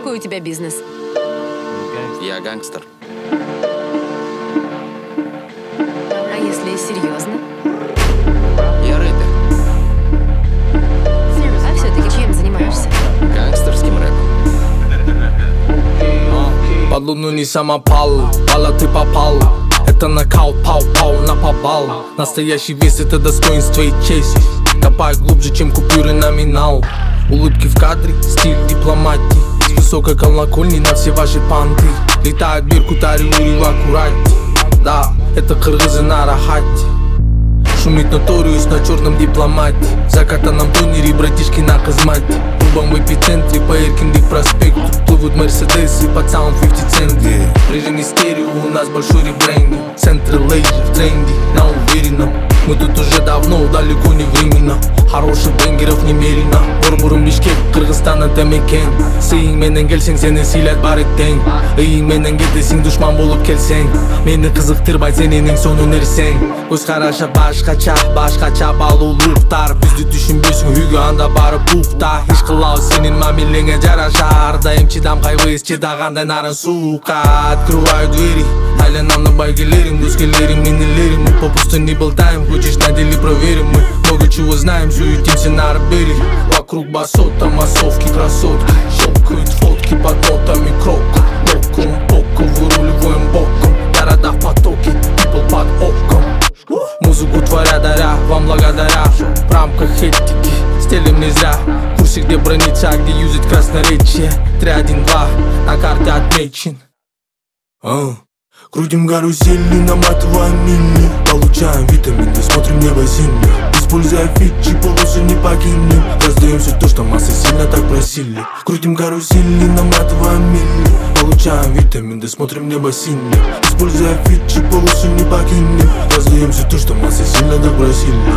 Какой у тебя бизнес? Я гангстер. А если серьезно? Я рэпер. А все-таки чем занимаешься? Гангстерским рэпом. Под луну не самопал, Пала ты попал. Это нокаут, пау-пау на побал. Настоящий вес — это достоинство и честь. Копаю глубже, чем купюры номинал. Улыбки в кадре, стиль дипломатии. С высокой колокольни на все ваши панты. Летает Беркут, Ариури в аккурате. Да, это кыргызы на рахате. Шумит Notorious на черном дипломате. В закатанном тонере братишки на казмате. Рубам в эпицентре по Эркинли проспекту. Плывут мерседесы под саунд 50 Cent. Режим стерео, у нас большой ребрендинг. Центры лейджи в тренде, на уверенном. Мы тут уже давно, далеко не временно. Хороших бенгеров немерено. Борбурум Бишкек, Кыргызстан это мекен. Сыйың менен келсең, сени сыйлат бары тең. Ыйың менен кетесиң, душман болуп келсең. Мени кызыктырбай сенин сонун нерсең. Көз карашы башкача балуулуктар. Бизди түшүнбөйсүң, үйгө анда барып укта. Иш кылабыз сенин мамилеңе жараша. Ар дайым чыдам кайбыз, чыдагандай нарын сука. Открываю двери, айланам на байгелерим, доскелерим, минилерим. Мы попусту не болтаем, хочешь на деле проверим. Мы много чего знаем, суетимся на арбере. Вокруг басота, массовки, красотки. Щелкают фотки под нотами крока. Боком, выруливаем боком. Города в потоке, people под оком. Музыку творя, даря, вам благодаря. В рамках этики, стелим не зря. В курсе, где брониться, а где юзать красноречие. 3, 1, 2, на карте отмечен. Крутим карусели, наматываем мили. Получаем витамины, смотрим небо сильно. Используя фичи, полосы не покинем. Раздаем все то, что массы сильно так просили. Крутим карусели, наматываем мили. Получаем витамины, смотрим небо сильно. Используя фичи, полосы не покинем. Раздаем все то, что массы сильно так просили.